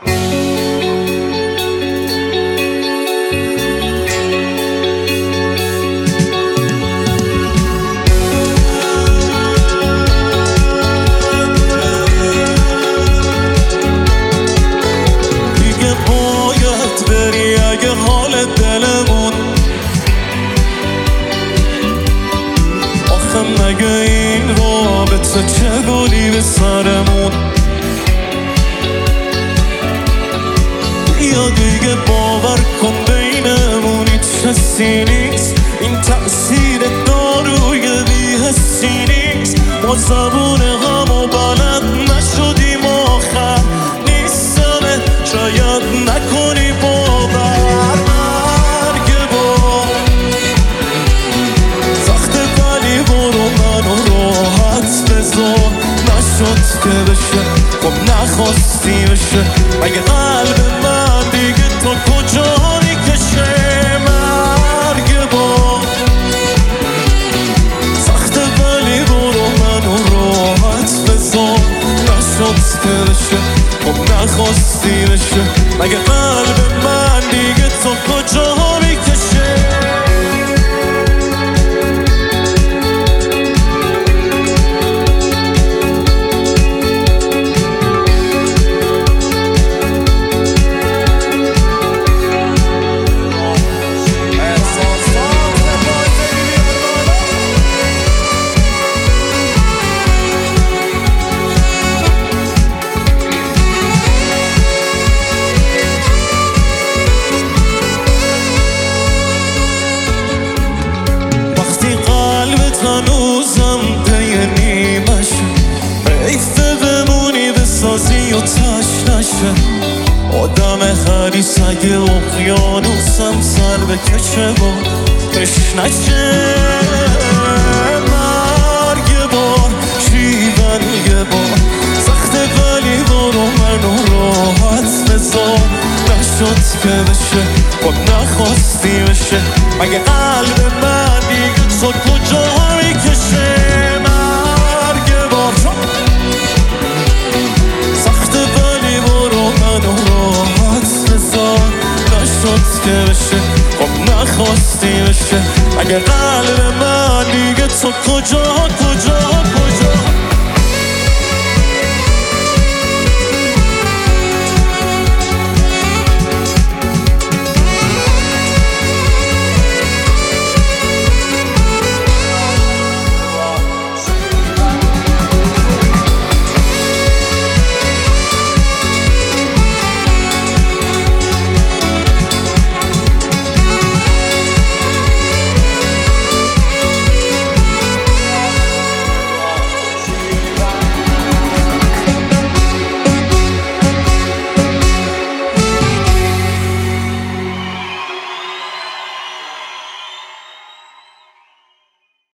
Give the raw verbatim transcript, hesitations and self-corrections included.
مگه این رابطه چه گلی به سرمون یا دیگه باور کن بینمون هیچ حسی نیست، این تأثیر داروی بی‌حسی نیست. ما زبون همو بلد نشدیم آخر نیستمه شاید نکنی باور. نشد که بشه خب نخواستی بشه، مگه قلب من دیگه تو کجا میکشه؟ مرگ با سخته ولی برو منو راحت بذار. نشد که بشه خب نخواستی بشه، مگه قلب من دیگه تو کجا میکشه؟ هنوزم پی نیمشه، حیفه بمونی بسازی و تش نشه. آدم حریص اگه اقیانوسم سر بکشه با تش نشه. مرگ بار شیون یه بار سخته ولی برو منو راحت بذار. نشد که بشه خب نخواستی بشه، مگه قلب من دیگه تو کجا میکشه؟ مرگ بار سخته ولی برو منو راحت بذار. نشد که بشه خب نخواستی بشه، مگه قلب من دیگه تو کجا کجا